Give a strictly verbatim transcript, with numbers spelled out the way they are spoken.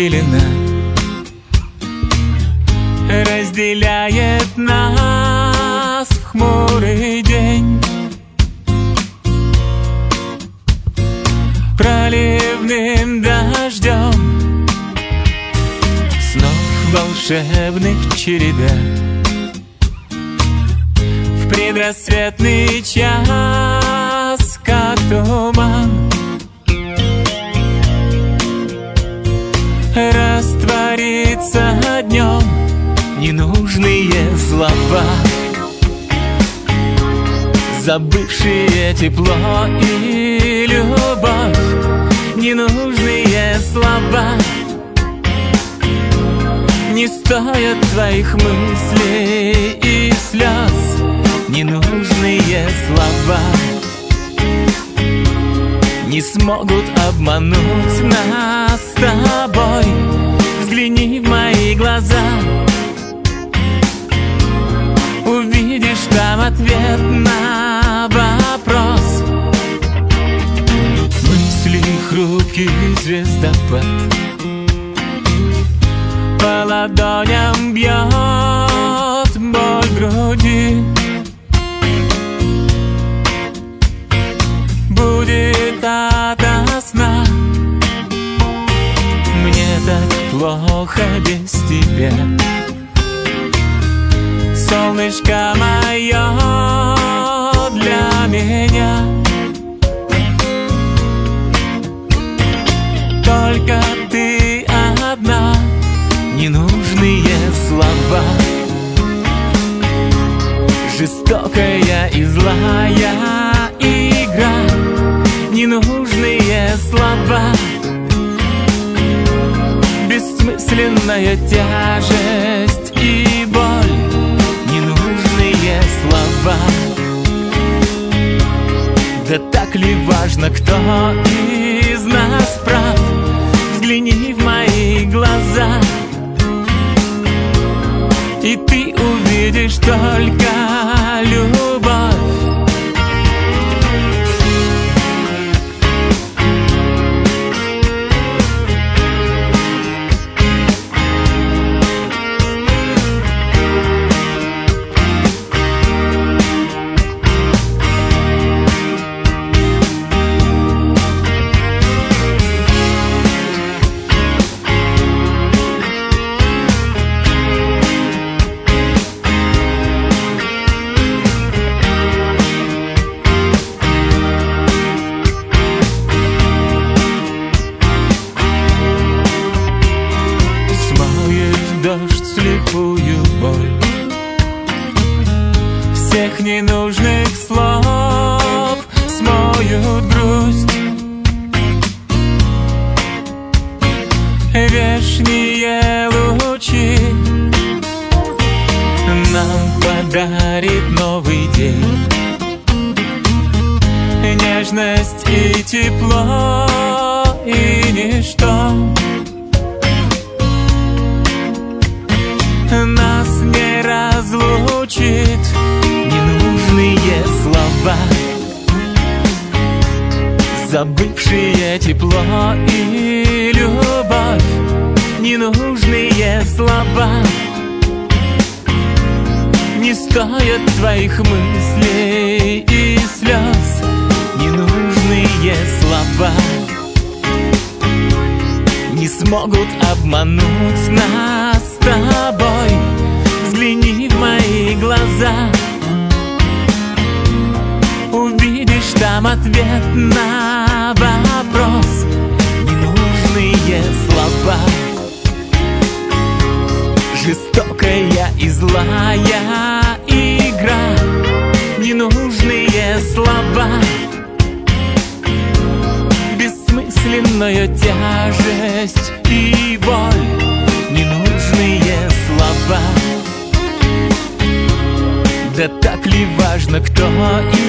пелена разделяет нас в хмурый день. Проливным дождем снов волшебных череда. В предрассветный час, как туман, растворится днем ненужные слова, забывшие тепло и любовь. Ненужные слова не стоят твоих мыслей и слез. Ненужные слова не смогут обмануть нас с тобой. Взгляни в мои глаза, увидишь там ответ на вопрос. Мысли хрупкий звездопад по ладоням бьет боль в груди. Будет ото сна, мне так плохо без тебя. Солнышко мое для меня, только ты одна. Ненужные слова, жестокая и злая игра. Ненужные слова, бессмысленная тяжесть и боль. Ненужные слова, да так ли важно, кто из нас прав? Взгляни в мои глаза, и ты увидишь только любовь. Дождь слепую боль всех ненужных слов, смоют грусть. Вешние лучи нам подарит новый день. Нежность и тепло, и ничто нас не разлучит. Ненужные слова, забывшие тепло и любовь. Ненужные слова не стоят твоих мыслей и слез. Ненужные слова не смогут обмануть нас с тобой. Взгляни в мои глаза, увидишь там ответ на вопрос. Ненужные слова, жестокая и злая игра. Ненужные слова, бессмысленная тяжесть и боль. Ненужные слова, да так ли важно, кто